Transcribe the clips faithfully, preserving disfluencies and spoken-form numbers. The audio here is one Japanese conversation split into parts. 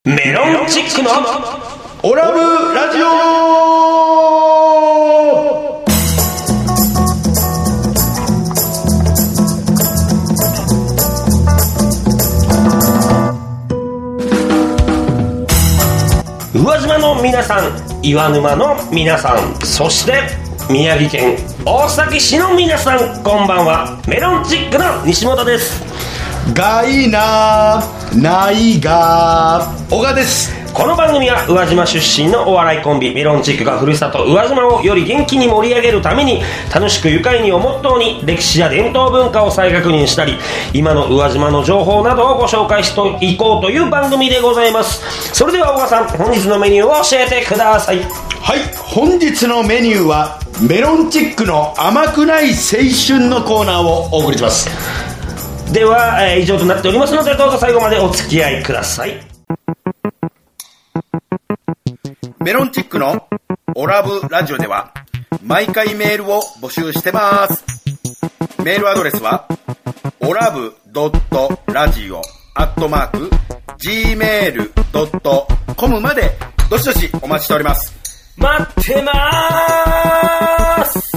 メロンチックのオラブラジオ。 宇和島の皆さん、岩沼の皆さん、そして宮城県大崎市の皆さん、こんばんは。メロンチックの西本です。 がいなないが小川です。 この番組は宇和島出身のお笑いコンビメロンチックがふるさと宇和島をより元気に盛り上げるために、楽しく愉快にをモットーに歴史や伝統文化を再確認したり、今の宇和島の情報などをご紹介していこうという番組でございます。それでは小川さん、本日のメニューを教えてください。 はい、本日のメニューはメロンチックの甘くない青春のコーナーをお送りします。 では、えー、以上となっておりますので、どうぞ最後までお付き合いください。 メロンチックのオラブラジオでは毎回メールを募集してます。メールアドレスはオラブドットラジオアットマーク ジーメールドットコム までどしどしお待ちしております。 待ってまーす。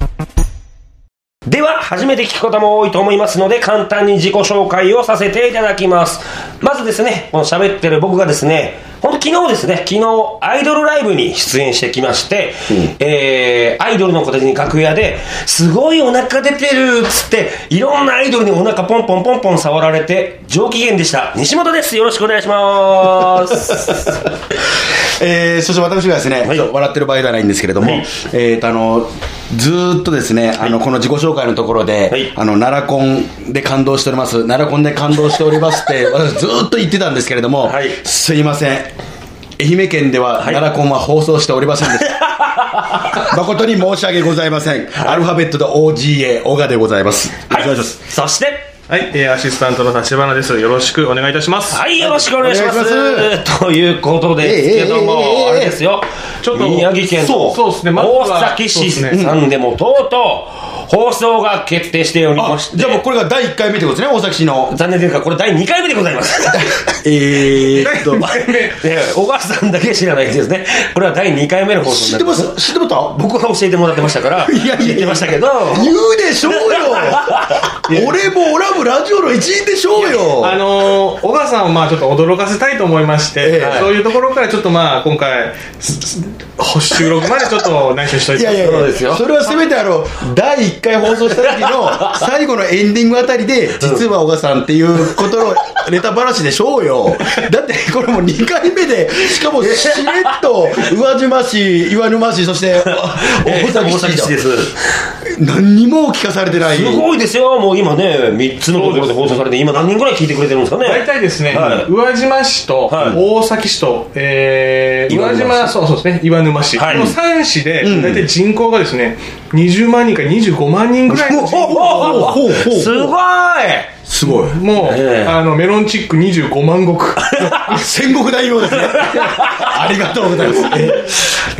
では、初めて聞く方も多いと思いますので、簡単に自己紹介をさせていただきます。まずですね、この喋ってる僕がですね、ほんと昨日ですね、昨日アイドルライブに出演してきまして、うん、えー、アイドルの子たちに楽屋ですごいお腹出てるっつって、いろんなアイドルにお腹ポンポンポンポン触られて上機嫌でした。西本です。よろしくお願いしますえー、そして私がですね、はい、笑ってる場合ではないんですけれども、はい、えーとあのずーっとですね、あの、はい、この自己紹介のところで、はい、あの奈良コンで感動しております、奈良コンで感動しておりますって私ずーっと言ってたんですけれども、はい、すいません、愛媛県では奈良コンは放送しておりませんでした、はい、誠に申し訳ございません、はい、アルファベットで オージーエー 小賀でございます。 はい、お願いします。そしてはい、えー、アシスタントの立花です。よろしくお願いいたします。 はい、よろしくお願いします。ますということですけども、えー、あれですよ、ちょっと宮城県の大崎市さんでもとうとう放送が決定しておりまして、 じゃあもうこれがだいいっかいめってことですね、大崎市の。 残念ですがこれだいにかいめでございますえーっと小川さんだけ知らないですね。これはだいにかいめの放送になります。 知ってます？知ってました？ 僕は教えてもらってましたからいや知ってましたけど、 言うでしょうよ俺もオラブラジオの一員でしょうよ。 あのー、小川さんをまあちょっと驚かせたいと思いまして、えー、そういうところからちょっとまあ今回収録までちょっと内緒しといて。 いやいやいや、そうですよ。それはせめてあのだいいっかい放送した時の最後のエンディングあたりで実は小川さんっていうことのネタ話でしょうよ。だってこれもうにかいめで、しかもしれっと宇和島市、岩沼市、そして大崎市です。何にも聞かされてない。 すごいですよ。もう今ねみっつのところで放送されて、今何人ぐらい聞いてくれてるんですかね。 大体ですね、はい、宇和島市と大崎市と、えー、宇和島、そうそうですね、岩沼市、はい、このさん市で大体人口がですねにじゅうまんにんからにじゅうごまんにんぐらいの人口。 すごいすごい。 もう、えー、あのメロンチックにじゅうごまんごく戦国大名ですねありがとうございます。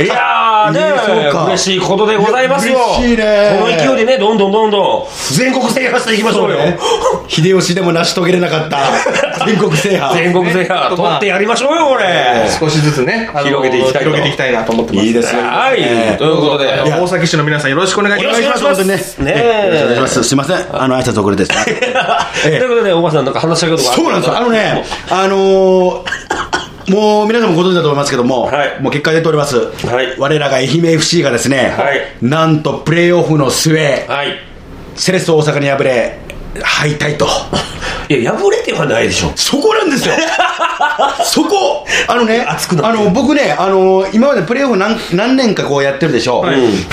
いやーねー、嬉しいことでございますよ。 嬉しいね。 この勢いでね、どんどんどんどん全国制覇していきましょうよ。 秀吉でも成し遂げれなかった全国制覇全国制覇取ってやりましょうよ。これ少しずつね、あの広げていきたいと広げていきたいなと思ってます。 いいですね。 はい、えー、ということで大崎市の皆さんよろしくお願いします。 よろしくお願いしますね。 よろしくお願いします。すいません、あの挨拶遅れですねということで、おばさんなんか話したことがある。 そうなんですよ。あのね、あのーもう皆さんもご存知だと思いますけども、はい、もう結果出ております、はい、我らが愛媛 エフシー がですね、はい、なんとプレーオフの末、はい、セレッソ大阪に敗れ敗退と。 いや、破れてはないでしょ。 そこなんですよそこあのね、あの僕ね、あの今までプレーオフ 何, 何年かこうやってるでしょ、はい、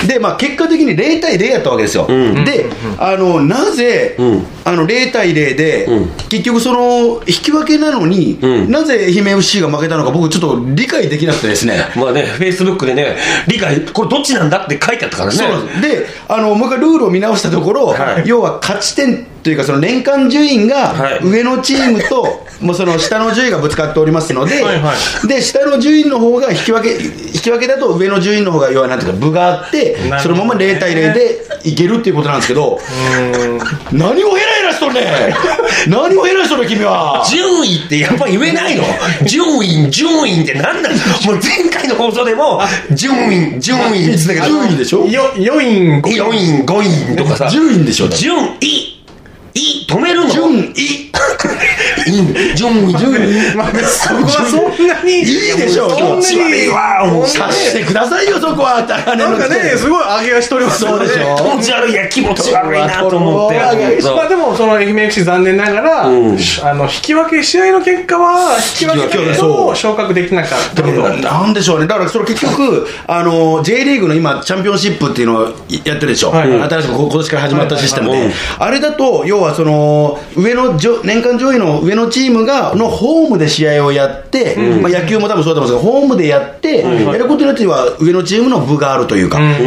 で、まあ、結果的にゼロたいゼロやったわけですよ、うん、で、あのなぜ、うん、あのゼロたいゼロで、うん、結局その引き分けなのに、うん、なぜ愛媛 エフシー が負けたのか僕ちょっと理解できなくてですねまあね、フェイスブックでね、理解、これどっちなんだって書いてあったからね。 そうなんです。で、あのもう一回ルールを見直したところ、はい、要は勝ち点というかその年間順位が上のチームと、はい、もうその下の順位がぶつかっておりますので、はいはい、で下の順位の方が引き分け引き分けだと上の順位の方が要はなんていうか分があって、そのままゼロたいゼロでいけるっていうことなんですけど、うーん何をヘラヘラしとんねん何を偉いしとんねん君は。 順位ってやっぱり言えないの。順位順位って何なん。もう前回の放送でも順位順位って言ったけど、 順位でしょ。 よよいんごいんごいんとかさ、 順位でしょ。 順位い止めるの。 順位順位順位、 まあ、そこはそんなにいいでしょう。 そんなに悪いわもう察してくださいよそこは。 なんかねすごい上げ足取りますよね。 そうでしょ。 気持ち悪い、や気持ち悪いなと思って。 まあでもその愛媛 エフシー 残念ながら、うん、あの引き分け試合の結果は引き分けと昇格できなかったけど、 なんでしょうね。だからそれ結局あの J リーグの今チャンピオンシップっていうのをやってるでしょ、はい、新しく今年から始まったシステムで、はいはいはい、あれだと要はその上の年間上位の上のチームがのホームで試合をやって、うんまあ、野球も多分そうだと思うんですけどホームでやって、うん、やることによっては上のチームの分があるというか、うん、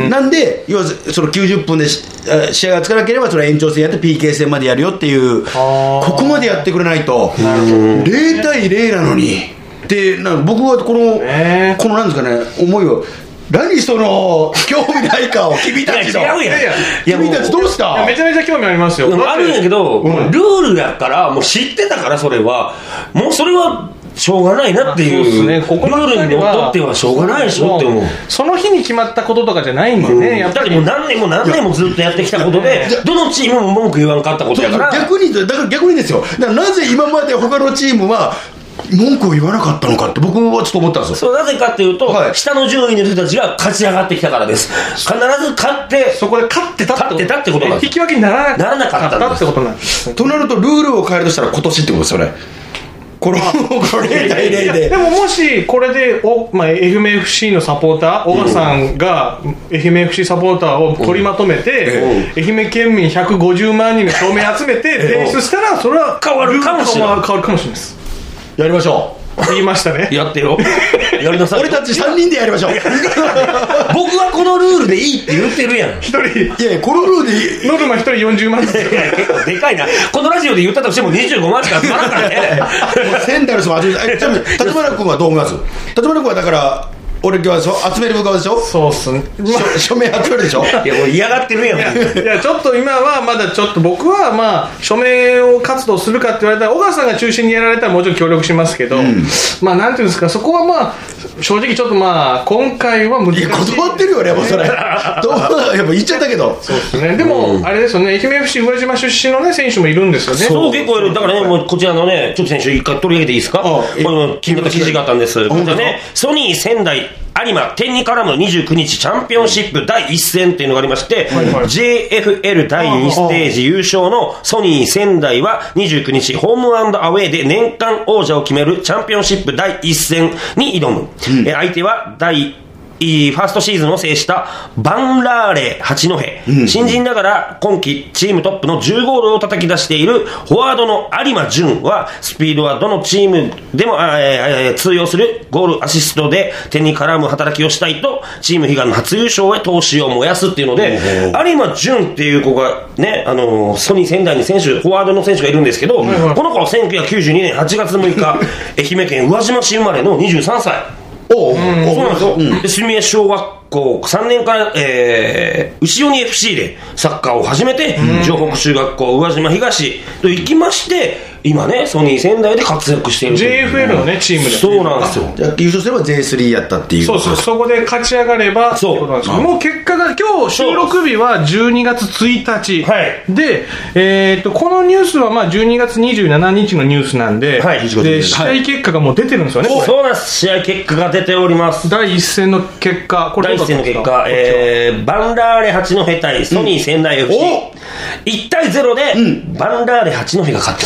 なんで要はそのきゅうじゅっぷんで試合がつかなければそれは延長戦やって ピーケー 戦までやるよっていうここまでやってくれないとゼロたいゼロなのにでな僕はこの、えー、このなんですかね思いを何その興味ないかを君たちのいや違うやん。いや君たちどうした。 いやめちゃめちゃ興味ありますよ。 あるんやけど、うん、ルールやからもう知ってたからそれはもうそれはしょうがないなっていう、そうですね、ここのルールにとってはしょうがないでしょって思う。 その日に決まったこととかじゃないんでね、うん、 やっぱりもう何年も何年もずっとやってきたことでどのチームも文句言わんかったことやから。 逆にだから逆にですよ。だからなぜ今まで他のチームは文句を言わなかったのかって僕はちょっと思ったんですよ。 そうなぜかっていうと、はい、下の順位の人たちが勝ち上がってきたからです。必ず勝ってそこで勝ってたって勝ってたってことなんです。 引き分けにならななかったってことなんです。 となるとルールを変えるとしたら今年ってことですよね。このこれゼロたいゼロででももしこれでお、まあ、愛媛 エフシー のサポーター小川さんが愛媛 エフシー サポーターを取りまとめて、うん、愛媛県民ひゃくごじゅうまんにんの署名集めて提出したらそれは変わるかもしれない。 変わるかもしれないです。 やりましょう。 言いましたね。 やってよ。やりなさい。 俺たちさんにんでやりましょう。 僕はこのルールでいいって言ってるやん。 一人いやこのルールでいい。 ノルマ一人よんじゅうまんですよ。 いや結構でかいな。このラジオで言ったとしてもにじゅうごまんしか集まらんからね。 もうセンダルスも集めて。ちなみに立花君はどう思います。立花君はだから俺今日は集める側でしょ。 そうっすね。 署名集めるでしょ。 いやもう嫌がってるやん。いや、 いやちょっと今はまだちょっと僕はまあ署名を活動するかって言われたら小川さんが中心にやられたらもうちょっと協力しますけど、うん、まあなんていうんですかそこはまあ正直ちょっとまあ今回は難しい。いや断ってるよねもうそれ。どうやっぱ言っちゃったけど。 そうですね。でも、うん、あれですよね愛媛 エフシー 宇和島出身のね選手もいるんですよね。 そう結構いる。だからねもうこちらのねちょっと選手一回取り上げていいですか。ああこの金型記事があったんです。こちらねソニー仙台有馬天に絡むにじゅうくにちチャンピオンシップだいいっ戦っていうのがありまして、はいはい、ジェイエフエル だいにステージ優勝のソニー仙台はにじゅうくにちホーム&アウェーで年間王者を決めるチャンピオンシップだいいっ戦に挑む、うん、え相手は第ファーストシーズンを制したバンラーレ八戸、うん、新人ながら今季チームトップのじゅうゴールを叩き出しているフォワードの有馬純はスピードはどのチームでも、えー、通用するゴールアシストで点に絡む働きをしたいとチーム悲願の初優勝へ闘志を燃やすっていうので有馬純っていう子がねあのソニー仙台に選手フォワードの選手がいるんですけど、うん、この子はせんきゅうひゃくきゅうじゅうにねんはちがつむいか愛媛県宇和島市生まれのにじゅうさんさい。おう、うん、そうなんですよ、うん、で住江小学校さんねんから、えー、牛鬼 エフシー でサッカーを始めて、うん、城北中学校宇和島東と行きまして今ねソニー仙台で活躍しているジェイエフエル のねチームでそうなんですよ。 優勝すれば ジェイスリー やったっていうそうそうそこで勝ち上がればそうなんですよ。もう結果が今日収録日はじゅうにがつついたち、はい、で、えー、っとこのニュースはまあじゅうにがつにじゅうしちにちのニュースなんで、はい、で試合結果がもう出てるんですよね、はい、 そうなんです。試合結果が出ております。 だいいっ戦の結果これだいいっ戦の結果、えー、バンラーレ八戸対ソニー仙台 エフシー、うん、いちたいゼロで、うん、バンラーレ八戸が勝ってます。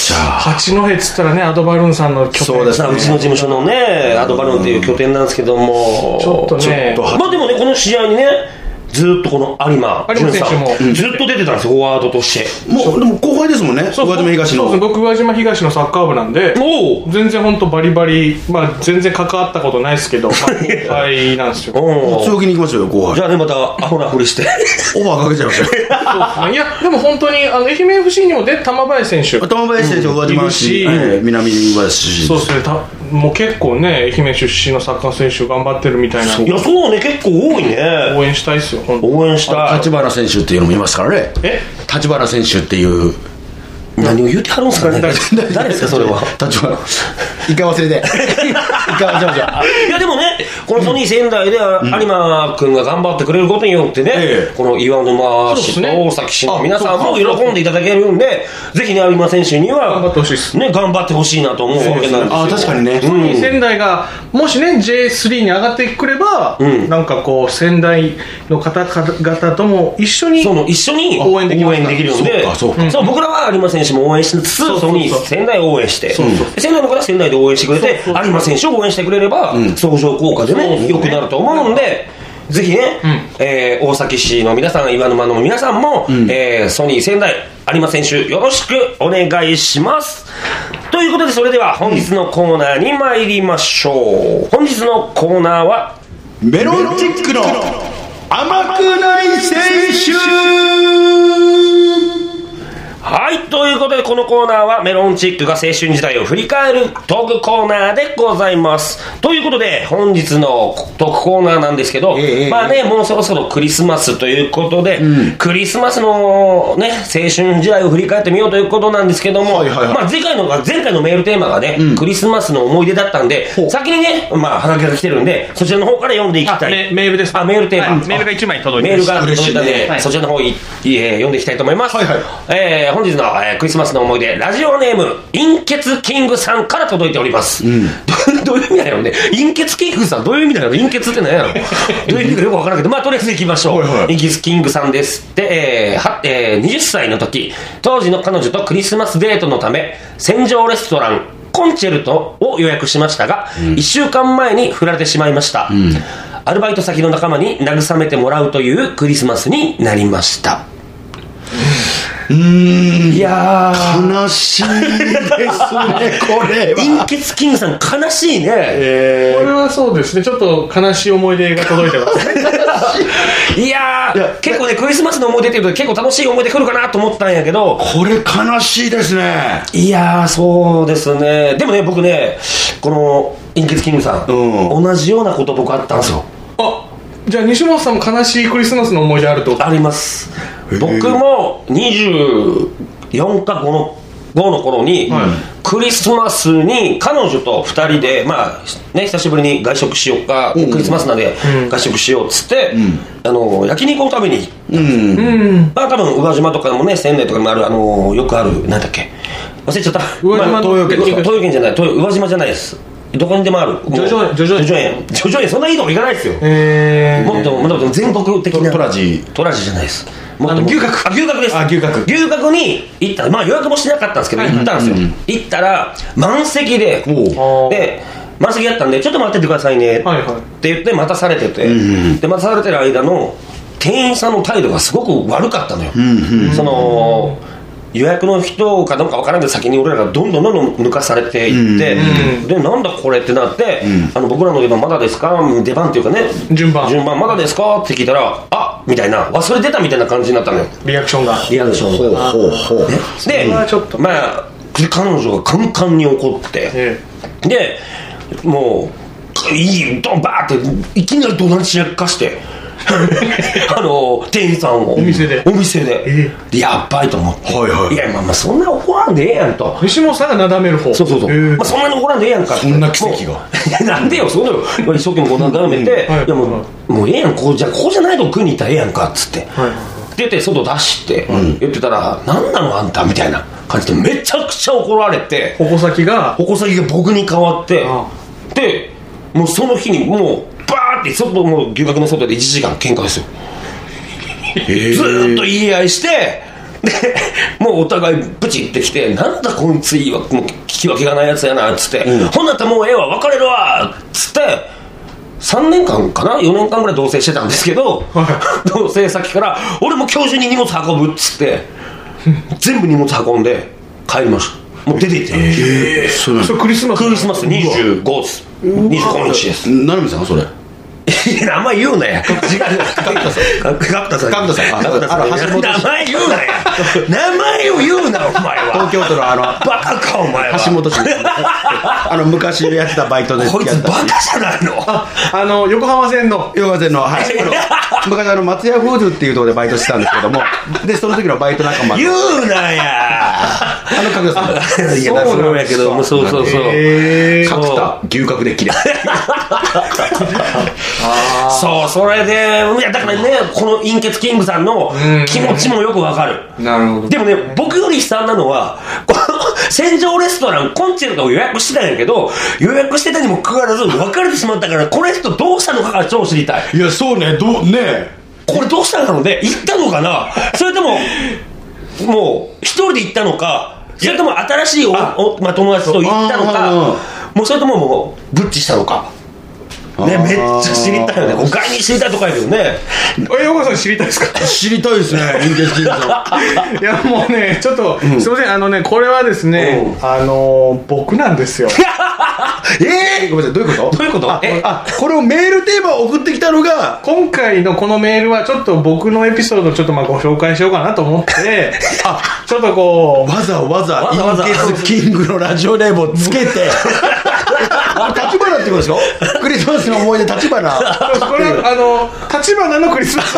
じゃあ八戸っつったらねアドバルーンさんの拠点そうですね、うちの事務所のねアドバルーンっていう拠点なんですけどもちょっとねちょっとまあでもねこの試合にねずっとこの有馬純さんもずっと出てたんですよフォワードとして。 もうでも後輩ですもんね。宇和島東の。 そうです。僕宇和島東のサッカー部なんでお全然本当バリバリまあ全然関わったことないですけど、まあ、後輩なんですよ。 強気に行きましょうよ後輩。 じゃあねまたアホなふりしてオファーかけちゃいましょう。そうですね。いやでも本当にあの愛媛 エフシー にもで玉林選手玉林選手宇和島市南宇和市そうですねたもう結構ね愛媛出身のサッカー選手頑張ってるみたいな。 いやそうね結構多いね。 応援したいですよ本当。 応援したい。 立花選手っていうのもいますからね。え立花選手っていう何を言うてはるんですかね。誰ですかそれは。 立場一回忘れて一回忘れましょう。 いやでもね、このソニー仙台では有馬君が頑張ってくれることによってね、うん、この岩沼市と大崎市の皆さんも喜んでいただけるんで、ぜひね有馬選手には頑張ってほしいです、 ね、頑張ってほしいなと思うわけなんですよ。 あ、確かにね、 ソニー仙台がもしね ジェイスリー に上がってくれば、うん、なんかこう仙台の方々とも一緒にその一緒に応援できるので、そうかそうか、そう僕らは有馬選手も応援しつつソニー仙台を応援して、そうそう、仙台の方は仙台で応援してくれて、有馬選手を応援してくれれば、うん、相乗効果でね良くなると思うんで、ぜひね、うんえー、大崎市の皆さん、岩沼の皆さんも、うんえー、ソニー仙台有馬選手よろしくお願いします。ということで、それでは本日のコーナーに参りましょう。本日のコーナーはメロンチックの甘くない選手。 はい、ということでこのコーナーはメロンチックが青春時代を振り返るトークコーナーでございます。ということで本日のトークコーナーなんですけど、えー、まあねもうそろそろクリスマスということで、うん、クリスマスのね青春時代を振り返ってみようということなんですけども、はいはいはい、まあ、前回の前回のメールテーマがね、うん、クリスマスの思い出だったんで、先にねまあハガキが来てるんでそちらの方から読んでいきたい。 メールです。 あ、メールテーマ、 はい、メールがいちまい届いてメールが届いたんで、はい、そちらの方い、えー、読んでいきたいと思います。はいはい、えー、本日の、えー、クリスマスの思い出、ラジオネーム陰血キングさんから届いております、うん、ど, どういう意味だよね。陰血キングさんどういう意味だよ。陰血って何やろどういう意味かよくわからないけど、まあとりあえずいきましょう。はいはい、陰血キングさんです。で、えーはえー、はたちの時、当時の彼女とクリスマスデートのため戦場レストランコンチェルトを予約しましたが、うん、いっしゅうかんまえに振られてしまいました、うん、アルバイト先の仲間に慰めてもらうというクリスマスになりました。 うーん、 いや悲しいですねこれは。 陰血キングさん悲しいね、 えー、これはそうですね、ちょっと悲しい思い出が届いてますねいやー、いや結構ねクリスマスの思い出っていうと結構楽しい思い出来るかなと思ったんやけど、 これ悲しいですね。 いやーそうですね。でもね僕ねこの陰血キングさん、うん、同じようなこと僕あったんですよ。 あ、じゃあ西本さんも悲しいクリスマスの思い出あるってこと？ あります。僕もにじゅうよんかごのの頃に、はい、クリスマスに彼女とふたりで、まあね、久しぶりに外食しようか、うん、クリスマスなんで外食しようっつって、うん、あの焼肉を食べに行ったんですよ、うんまあ、多分宇和島とかもね仙台とかにもあるあのよくあるなんだっけ忘れちゃった。 宇和島の、 まあ、東洋圏じゃない、宇和島じゃないです。どこにでもあるジョジョ園、ジョジョ園、 ジョジョ園、そんないいとこ行かないですよ。 えー、 もっともっと全国的なトラジトラジじゃないです。 もっと牛角、 あ牛角です。 あ牛角牛角に行った。まあ予約もしなかったんですけど、はい、行ったんですよ、うんうん、行ったら満席でで満席やったんでちょっと待っててくださいね、はいはい、って言って待たされてて、うんうん、で待たされてる間の店員さんの態度がすごく悪かったのよ、うんうん、その予約の人かどうか分からないけど先に俺らがどんどんどんどん抜かされていって、うん、でなんだこれってなって、うん、あの僕らの出番まだですか、出番っていうかね順番順番まだですかって聞いたらあみたいな忘れてたみたいな感じになったのよ。 リアクションがリアクションがほうほうほうでまあ彼女がカンカンに怒って、ええ、でもういいドンバーっていきなり怒鳴り散らかしてあの店員さんをお店でお店で、えー、でやっばいと思って、はいはい、いやまあまあそんな怒らんでええやんと。 西本さんがなだめる方。 そうそうそう、えーまあ、そんなに怒らんでええやんかって。 そんな奇跡がなんでよそんなの一生懸命こうなだめて、うんはい、いやもう、はい、もうええやんこうじゃこうじゃないと食いに行ったらええやんかっつって、はい、って言って外出して、うん、言ってたら何なのあんたみたいな感じでめちゃくちゃ怒られて、 矛先が矛先が僕に変わって、でもうその日にもうバーって外もう牛角の外でいちじかん喧嘩ですよずーっと言い合いしてでもうお互いブチってきてなんだこいついいわもう聞き分けがないやつやなっつって、うん、ほんなったらもうええわ別れるわっつってさんねんかんかなよねんかんぐらい同棲してたんですけど、はい、同棲先から俺も今日中に荷物運ぶっつって全部荷物運んで帰りました。もう出て行って、 えー、それクリスマスクリスマスにじゅうごですにじゅうごにちです。 成美さんそれ名前言うなや。違う。角田さん。角田さん。 角田さん。 角田さん。名前言うなや。名前を言うな、お前は。 東京都のあの、 バカか、お前は。 橋本氏。あの、昔やってたバイトで。 こいつバカじゃないの。 あの、横浜線の。 横浜線の、はい。昔あの、松屋フーズっていうところでバイトしてたんですけども、で、その時のバイト仲間。 言うなや。 あの角田さん。 いや、そうやけど、そうそうそう。 角田、牛角できれい。 そう、それで、いやだからね、このインケツキングさんの気持ちもよくわかる。 なるほど。 でもね、僕より悲惨なのは、この戦場レストランコンチェルトを予約してたんやけど、予約してたにもかかわらず別れてしまったから、この人どうしたのかが超知りたい。 いや、そうね、どうね、 これどうしたので行ったのかな、それとももう一人で行ったのか、それとも新しいおお、まあ、友達と行ったのか、もうそれとももうブッチしたのかね、めっちゃ知りたいよね。他に知りたいとかやけどね。 え、横川さん知りたいですか？ 知りたいですね、インケツキングさん。いや、もうね、ちょっと、うん、すいません、あのね、これはですね、うん、あのー、僕なんですよ。 えー、ごめんなさい、どういうこと？ どういうこと？ あ、あ、これをメールテーマを送ってきたのが、 今回のこのメールはちょっと僕のエピソードをちょっとまあご紹介しようかなと思ってあ、ちょっとこうわざわざインケツキングのラジオネームをつけて立花ってことですか？クリスマスの思い出立花。これはあの立花のクリスマス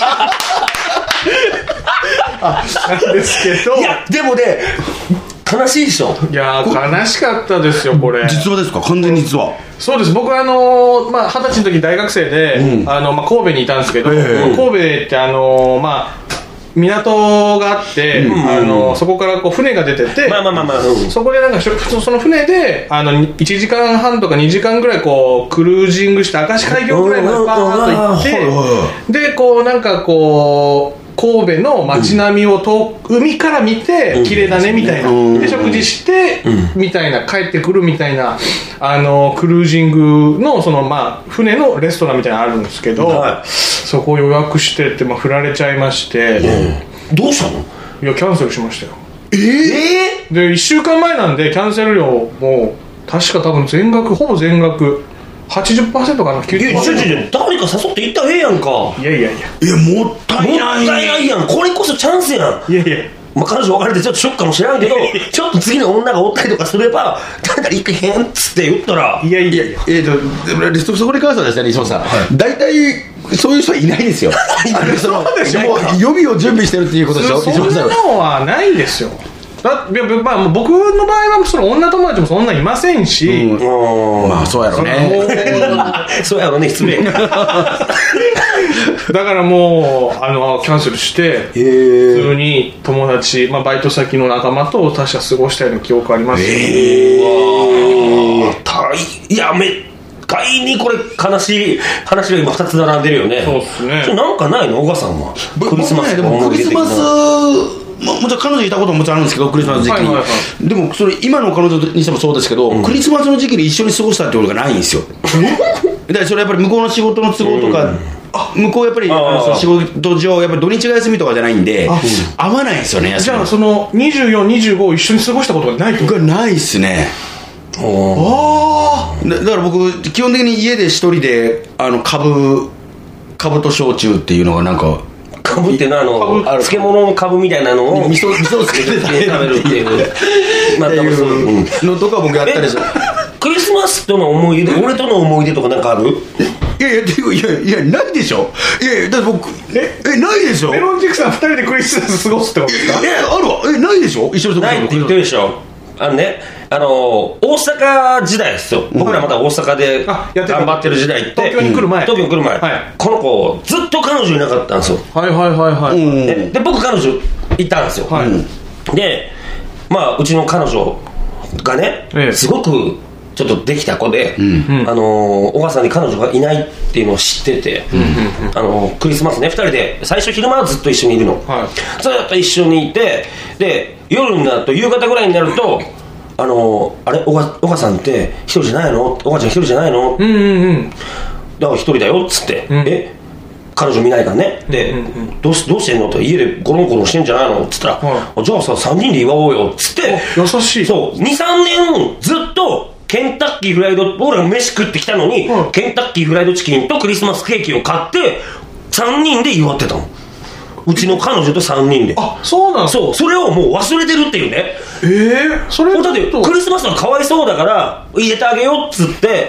なんですけど、 いやでもね悲しいでしょ。 いや悲しかったですよこれ。 実話ですか？完全に実話。 そうです。僕はあのまあ二十歳の時大学生で、うん、あのまあ神戸にいたんですけど、神戸ってあのまあ港があって、うん、あのそこからこう船が出てて、 まあまあまあまあ、うん、 そこでなんかその船であのいちじかんはんとかにじかんぐらいこうクルージングして明石海峡ぐらいまでバーッと行って、でこうなんかこう神戸の街並みをと、うん、海から見て綺麗だねみたいな、うん、で食事して、うん、みたいな帰ってくるみたいなあのクルージングのそのまあ船のレストランみたいなのあるんですけど、はい、そこを予約してって、まあ、振られちゃいまして、 うん、どうしたの？ いやキャンセルしましたよ。 えー、でいっしゅうかんまえなんでキャンセル料も確か多分全額ほぼ全額はちじゅっパーセント かな。きゅうじゅっパーセント。 いやいやいや誰か誘って行ったらええやんか。 いやいやいやいやもったいないもったいないやん。これこそチャンスやん。 いやいやまあ、彼女別れてちょっとショックかもしれんけどちょっと次の女がおったりとかすれば誰か行けへんっつって言ったら、 いやいやいや、 えー、とそこに関してはですね、磯野さん、はい、大体そういう人はいないですよ。 そうでしょ。 もう予備を準備してるっていうことでしょ。 そんなのはないですよ。だまあ、僕の場合はその女友達もそんないませんし、 うん、まあそうやろねそうやろね、失礼だからもうあのキャンセルして普通に友達、まあ、バイト先の仲間と確か過ごしたような記憶ありますよ。 えー、いやめ外にこれ悲しい話が今ふたつ並んでるよね。 そうですね。 それなんかないの？小川さんはクリスマスでもクリスマスまあ、もちろん彼女いたことももちろんあるんですけど、クリスマスの時期に、はいはいはい、でもそれ今の彼女にしてもそうですけど、うん、クリスマスの時期に一緒に過ごしたってことがないんですよ。だからそれやっぱり向こうの仕事の都合とか、うん、あ向こうやっぱりあのその仕事上やっぱり土日が休みとかじゃないんで、うん、合わないんですよね。 じゃあそのにじゅうよん、にじゅうごを一緒に過ごしたことがないってこと？ がないっすね。 ああ。 だから僕基本的に家で一人であの株株と焼酎っていうのがなんか株っていうのはあの漬物の株みたいなのを味噌味噌をつけて食べるっていうまあ多分そういうのとか僕やったりする。 クリスマスとの思い出、俺との思い出とかなんかある？ いやいやいやいやないでしょ。いやいやだって僕ええないでしょ。 メロンチックさんふたりでクリスマス過ごすってことですか？ えあるわ。えないでしょ。一緒にないって言ってるでしょ。あのね、あの大阪時代ですよ、うん、僕らまだ大阪で頑張ってる時代って東京に来る前、 東京に来る前、はい、この子ずっと彼女いなかったんですよ。 はいはいはいはい、うん、 で, で僕彼女いたんですよ、はい、でまあうちの彼女がね、ええ、すごくちょっとできた子で、うん、あの小川さんに彼女がいないっていうのを知ってて、うんうん、あのクリスマスねふたりで最初昼間はずっと一緒にいるの、はい、ずっと一緒にいて、で夜になると夕方ぐらいになるとあのあれ小川、小川さんって一人じゃないの？小川ちゃん一人じゃないの？ うんうんうん、 だから一人だよっつって、うん、え彼女見ないからねで、うんうんうん、どうし、どうしてんのって家でゴロンゴロンしてんじゃないのっつったら、はい、じゃあささんにんで祝おうよっつって優しい。 そう にさんねんずっとケンタッキーフライド、俺が飯食ってきたのに、うん、ケンタッキーフライドチキンとクリスマスケーキを買ってさんにんで祝ってたの。うちの彼女とさんにんで。 あ、そうなの。 そう、それをもう忘れてるっていうね。 えー、それだってクリスマスがかわいそうだから入れてあげようっつって、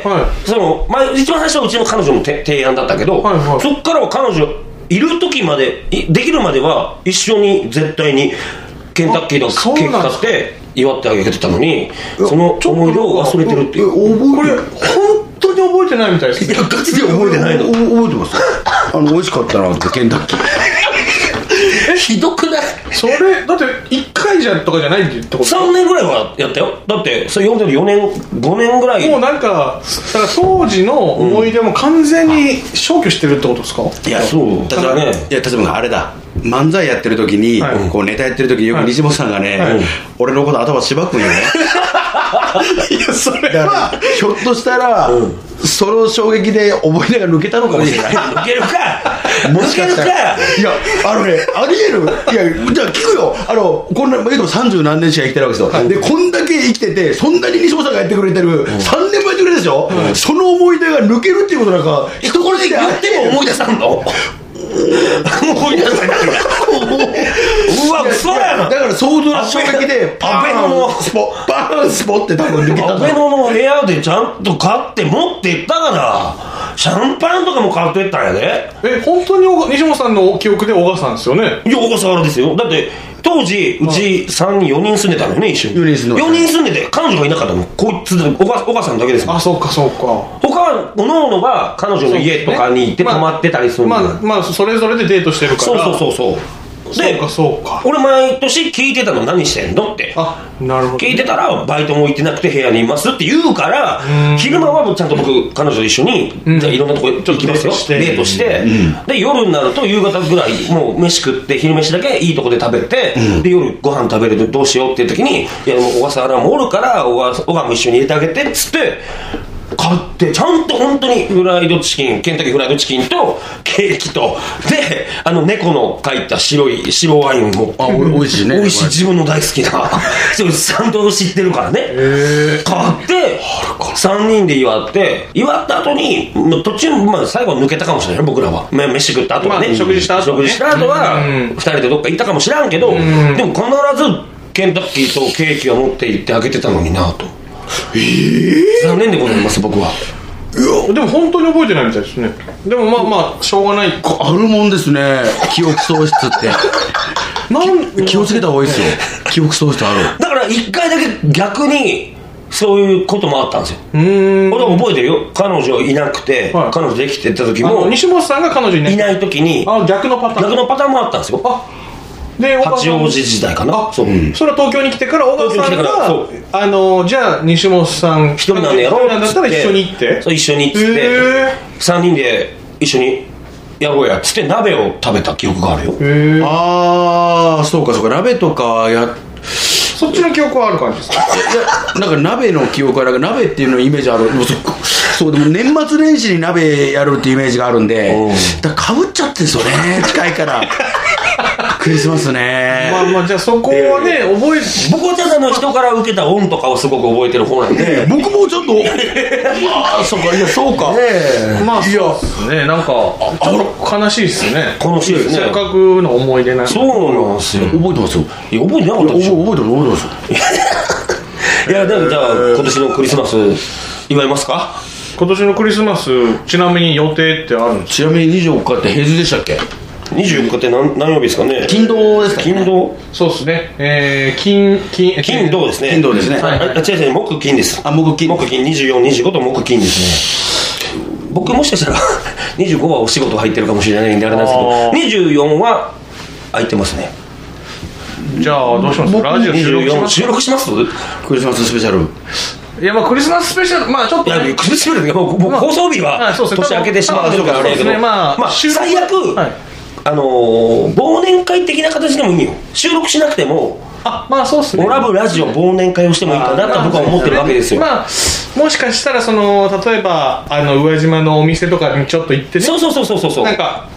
はい、そのまあ、一番最初はうちの彼女の提案だったけど、はいはい、そっからは彼女いる時までできるまでは一緒に絶対にケンタッキーのケーキ買って祝ってあげてたのに、その思い出を忘れてるっていう。 これ本当に覚えてないみたいですね。 いやガチで覚えてないの。 覚えてますあの美味しかったなってケンタッキーえひどくない？ それだっていっかいじゃとかじゃないってこと？ さんねんぐらいはやったよ。だってそれよんねんごねんぐらいもうなんか、だから当時の思い出も完全に消去してるってことですか？ いやそうだからね、いや例えばあれだ、漫才やってる時に、はい、こうネタやってる時によく西本さんがね、はいはい、俺のこと頭しばくんよねいやそれはひょっとしたら、うん、その衝撃で思い出が抜けたのかもしれない抜けるかもしかしたらいやあのねありえる。いやじゃあ聞くよ、あのこんなさんじゅう何年しか生きてるわけですよ、はい、でこんだけ生きててそんなに西本さんがやってくれてる、うん、さんねんまえってくれるでしょ、うん、その思い出が抜けるっていうことなんか一言で言っても思い出さんの思い出さないうわ嘘やな。 だから想像の衝撃でパベノのスポバーンスポって多分抜けた。 パベノの部屋でちゃんと買って持っていったかな。シャンパンとかも買っていったんやで。 え本当に西本さんの記憶で小川さんですよね。 いや小笠原ですよ。だって当時うちさんにんよにん住んでたのよね一緒に。よにん住んでよにん住んでて彼女がいなかったのこいつ小川さんだけですもん。 あそうかそうか。 他はおのおのが彼女の家とかに行って泊まってたりするの。 まあ、まあ、まあそれぞれでデートしてるから。 そうそうそうそう。でそうかそうか。 俺毎年聞いてたの何してんのって。 あなるほど、ね、 聞いてたらバイトも行ってなくて部屋にいますって言うから昼間はちゃんと僕彼女と一緒に、うん、じゃあいろんなとこ行きますよデートして、うん、で夜になると夕方ぐらいもう飯食って昼飯だけいいとこで食べて、うん、で夜ご飯食べるとどうしようっていう時にいやもう小笠原もおるから小川も一緒に入れてあげてっつって買ってちゃんと本当にフライドチキンケンタッキーフライドチキンとケーキとであの猫の描いた白い白ワインもあおいしいねおいしい自分の大好きなそれちゃんと知ってるからね買ってさんにんで祝って祝った後に途中、まあ、最後抜けたかもしれない僕らは飯食った後はね、 まあ、食事した後、ね、 食事した後はふたりでどっか行ったかもしらんけどでも必ずケンタッキーとケーキを持って行ってあげてたのになと。えー、残念でございます僕は。 いやでも本当に覚えてないみたいですね。でもまあまあしょうがない。 あるもんですね記憶喪失ってなん気をつけた方がいいですよ記憶喪失ある。 だから一回だけ逆にそういうこともあったんですよ。うーん俺は覚えてるよ。彼女いなくて、はい、彼女できてた時も西本さんが彼女いないいない時にあ逆のパターン逆のパターンもあったんですよ。あで八王子時代かな。 そう、うん、それは東京に来てから小川さんがあのじゃあ西本さん一人なんでやろうなんだったら一緒に行ってそう一緒に行ってさんにんで一緒にやろうやっつって鍋を食べた記憶があるよ。 へああそうかそうか鍋とかやそっちの記憶はある感じですか。いやなんか鍋の記憶はなんか鍋っていうのイメージある。そうでも年末年始に鍋やるっていうイメージがあるんでだから被っちゃってるんですよね近いからクリスマスね。 まあまあじゃあそこはね、えー、覚え僕はただの人から受けた恩とかをすごく覚えてる方なんで、 えー、僕もちょっとまあそうかいやそうか、 えー、まあそうですねなんかちょっと悲しいですね。 悲しいですね。 せっかくの思い出なんで。 そうなんですよ。 覚えてますよ。 いや覚えてなかったでしょ。 覚えてる覚えてますよいやでもじゃあ今年のクリスマス祝いますか。 今年のクリスマスちなみに予定ってあるんですか。 ちなみににじゅうよっかって平日でしたっけ。 にじゅうよっかって 何, 何曜日ですかね。 金土ですかね。 金土そうですね、えー、金金金土ですね。 金土ですね、 はいはい、あ違う違う木金です。 あ木金木金にじゅうよん、にじゅうごと木金ですね。僕もしかしたらにじゅうごはお仕事入ってるかもしれないんであれなんですけどにじゅうよんは空いてますね。 じゃあどうしますラジオ収録します収録しますクリスマススペシャル。 いやまあクリスマススペシャルまあちょっと、ね、 いやクリスマスでもう、まあ、放送日は、はい、年明けてしまうとかあるけど、 ねまあまあ、最悪、はい、あのー、忘年会的な形でもいいよ。収録しなくてもあまあそうっすね。 オラブラジオ忘年会をしてもいいかなと僕は思ってるわけですよ。 まあもしかしたらその例えばあの宇和島のお店とかにちょっと行ってね。 そうそうそうそうそうなんか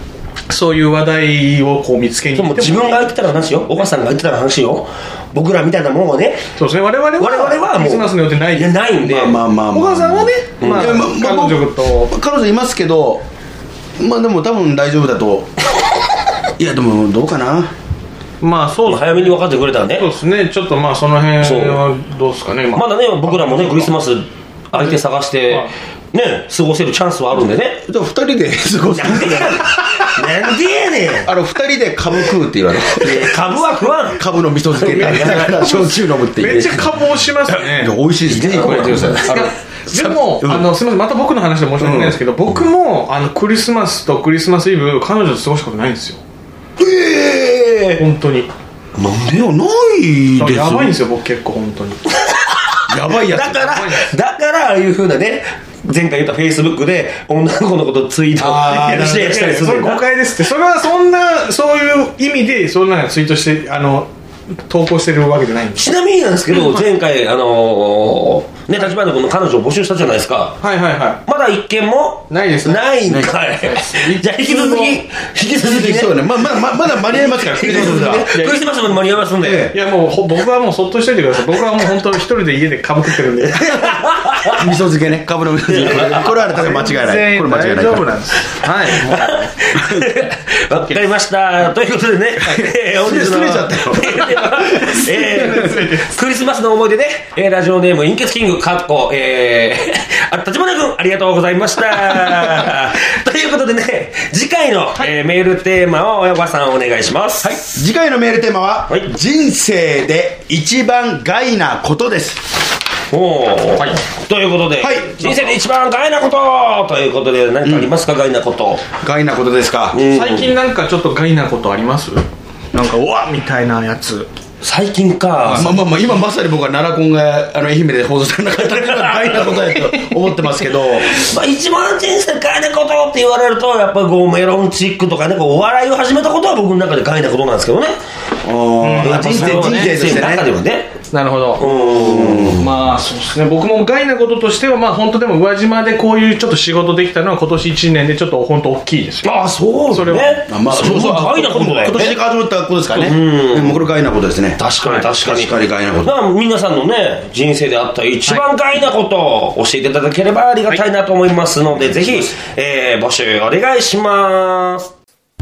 そういう話題をこう見つけに行っても、 自分が言ってたら話よ、お母さんが言ってたら話よ、僕らみたいなもんはね、 そうですね、我々は我々はもうクリスマスの予定ないいやないんで、 まあまあまあまあ、 お母さんはね、 うんまあ、 いやまあ彼女と彼女いますけど、まあでも多分大丈夫だといやでもどうかな、 まあそうです、 早めに分かってくれたらね、 そうですね、ちょっとまあその辺はどうですかね、まあ、 まだね、僕らもね、クリスマス相手探してね、過ごせるチャンスはあるんでね。 でもふたりで過ごすなんでやねんなんでやねんあのふたりで株食うって言われる株は食わん、 株の味噌漬けだから焼酎飲むっていうめっちゃ加工しますね。 いや美味しいです、ぜひこれやってください。 でも、うん、あのすみません、また僕の話で申し訳ないですけど、うん、僕もあのクリスマスとクリスマスイブ彼女と過ごしたことないんですよ。 ええー、 本当に。 なんでよ、ないですよ。 やばいんですよ、僕結構本当にやばいやつだからだからああいう風なね、前回言ったフェイスブックで女の子のことツイートシェアしたりする。 それ誤解ですって。それはそんなそういう意味でそんなツイートしてあの投稿してるわけじゃないんです。 ちなみになんですけど、前回あのー、ね、立花君の彼女を募集したじゃないですか。 はいはいはい。 まだ一件もないです。 ないんかい。じゃあ引き続き引き続きね。 そうね。ままままだ間に合いますから。クリスマスは。 クリスマスまで間に合いますんで。 いやもう僕はもうそっとしといてください。僕はもう本当一人で家で株食ってるんで。 味噌漬けね。株の味噌漬け。これは多分間違いない。これ間違いない。 大丈夫なんです。はい。 わかりました。ということでね。 失礼ちゃったよ。 えー、クリスマスの思い出で、えー、ラジオネームインケツキングかっこ、えー、あ立花君ありがとうございましたということでね、次回の、はい、えー、メールテーマを親御さんお願いします。 はい、次回のメールテーマは、はい、人生で一番害なことです。 おー、はい、ということで、はい、人生で一番害なことということで、何かありますか、うん、害なこと。 害なことですか、 うん、最近なんかちょっと害なことあります？なんかうわみたいなやつ。 最近か、 まあまあまあ、今まさに僕は奈良コンがあの愛媛で放送されなかったのが害なことだと思ってますけどまあ一番人生害なことって言われると、やっぱりこうメロンチックとかね、こうお笑いを始めたことは僕の中で害なことなんですけどね。 あ、うん、人生人生としてね、中ではね。 なるほど。うん、まあそうですね、僕も害なこととしては、まあ本当でも宇和島でこういうちょっと仕事できたのは今年いちねんでちょっと本当大きいですよ。 ああ、そうですね。それはあ、まあそうそう、 害なことだよね。 今年で始まったことですからね。うん、もうこれ害なことですね。 確かに確かに。 確かに害なこと。 だから皆さんのね、人生であった一番害なことを教えていただければありがたいなと思いますので、はい、ぜひ、えー、募集お願いします。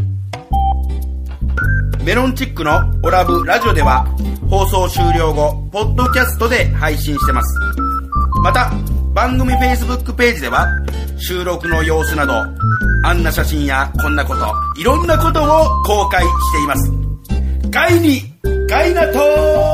メロンチックのオラブラジオでは放送終了後ポッドキャストで配信してます。また番組 Facebook ページでは収録の様子などあんな写真やこんなこといろんなことを公開しています。ガイにガイナトー。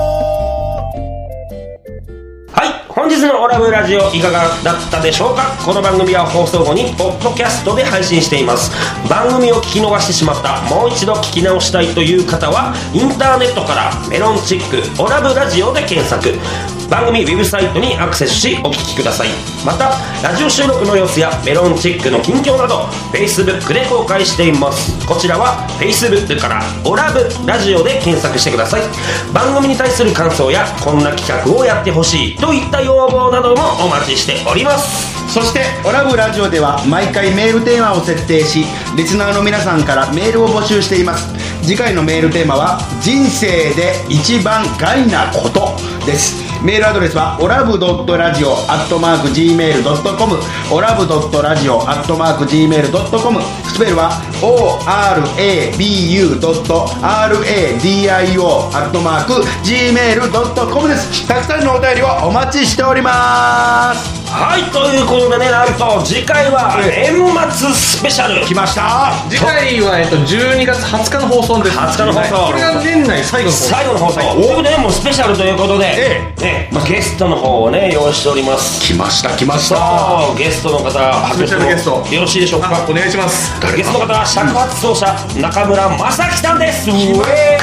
はい、本日のオラブラジオいかがだったでしょうか。この番組は放送後にポッドキャストで配信しています。番組を聞き逃してしまった、もう一度聞き直したいという方はインターネットからメロンチックオラブラジオで検索、番組ウェブサイトにアクセスしお聞きください。またラジオ収録の様子やメロンチックの近況など Facebook で公開しています。こちらは Facebook からオラブラジオで検索してください。番組に対する感想やこんな企画をやってほしいといった要望などもお待ちしております。 そしてオラブラジオでは毎回メールテーマを設定し、リスナーの皆さんからメールを募集しています。次回のメールテーマは人生で一番害なことです。メールアドレスはオラブドットラジオアットマークジーメールドットコム、オラブドットラジオアットマークジーメールドットコム、スペルは オーアールエービーユードットアールエーディーアイオー アットマークジーメールドットコムです。たくさんのお便りをお待ちしております。 はい、ということでね、なんと次回は年末スペシャル来ました。 次回は、えっと、じゅうにがつはつかの放送です。 はつかの放送、 これが年内最後の放送最後の放送、はい、ということで、ね、もうスペシャルということで、ええね、まあ、ゲストの方をね用意しております。 来ました来ました。 そう、ゲストの方スペシャルゲストよろしいでしょうか。 お願いします。 ゲストの方は尺八奏者中村正樹さんです。ウェーイ。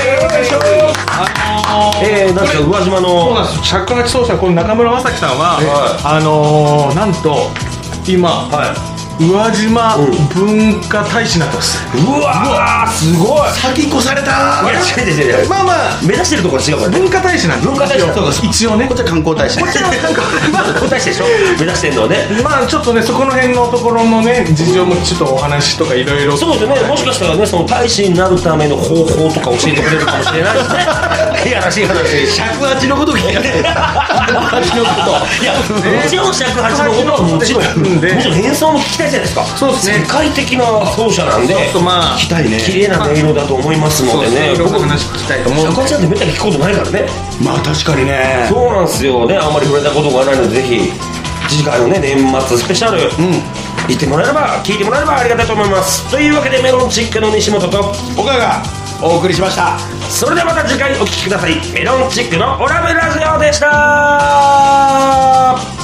あのー、 えー、なんか宇和島のそうなんです。尺八奏者この中村正樹さんは、はい、あのー、なんと今、はい、 宇和島文化大使になってます。 うわーすごい。 先越されたー。 いや違う違う違う、 まあまあ目指してるところ違うからね。 文化大使なんです。 文化大使そうです一応ね。 こっちは観光大使。 こっちは観光まあ観光大使でしょ目指してるのはね。 まあちょっとねそこの辺のところのね事情もちょっとお話とかいろいろ。 そうですね、もしかしたらねその大使になるための方法とか教えてくれるかもしれないですね。いやらしい話。 尺八のこと聞きたい。尺八のこと。 いやもちろん尺八のことはもちろんもちろん演奏も聞きたいじゃないですか。 そうですね。 世界的な奏者なんでちょっとまあ聞きたいね。 綺麗な音色だと思いますのでね。 僕話聞きたいと思う。 尺八なんてめったに聞くことないからね。 まあ確かにね。 そうなんですよね。あんまり触れたことがないのでぜひ次回のね年末スペシャル、うん、行ってもらえれば聞いてもらえればありがたいと思います。というわけでメロンチックの西本と岡がお送りしました。 それではまた次回お聴きください。メロンチックのオラブラジオでした。